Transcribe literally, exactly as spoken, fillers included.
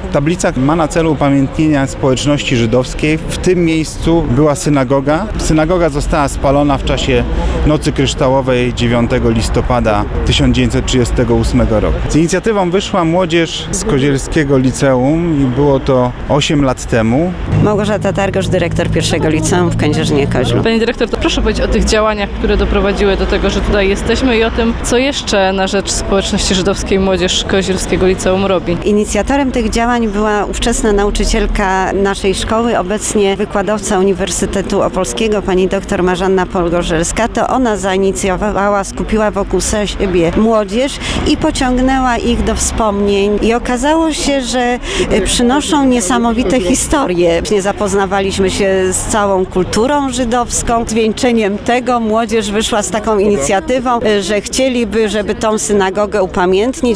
Tablica ma na celu upamiętnienia społeczności żydowskiej. W tym miejscu była synagoga. Synagoga została spalona w czasie Nocy Kryształowej dziewiątego listopada tysiąc dziewięćset trzydziestego ósmego roku. Z inicjatywą wyszła młodzież z Kozielskiego Liceum i było to osiem lat temu. Małgorzata Targosz, dyrektor pierwszego liceum w Kędzierzynie-Koźlu. Pani dyrektor, to proszę powiedzieć o tych działaniach, które doprowadziły do tego, że tutaj jesteśmy i o tym, co jeszcze na rzecz społeczności żydowskiej młodzież Kozielskiego Liceum robi. Inicjatorem tych działań była ówczesna nauczycielka naszej szkoły, obecnie wykładowca Uniwersytetu Opolskiego, pani dr Marzanna Pogorzelska. To ona zainicjowała, skupiła wokół siebie młodzież i pociągnęła ich do wspomnień. I okazało się, że przynoszą niesamowite historie. Zapoznawaliśmy się z całą kulturą żydowską. Zwieńczeniem tego młodzież wyszła z taką inicjatywą, że chcieliby, żeby tą synagogę upamiętnić.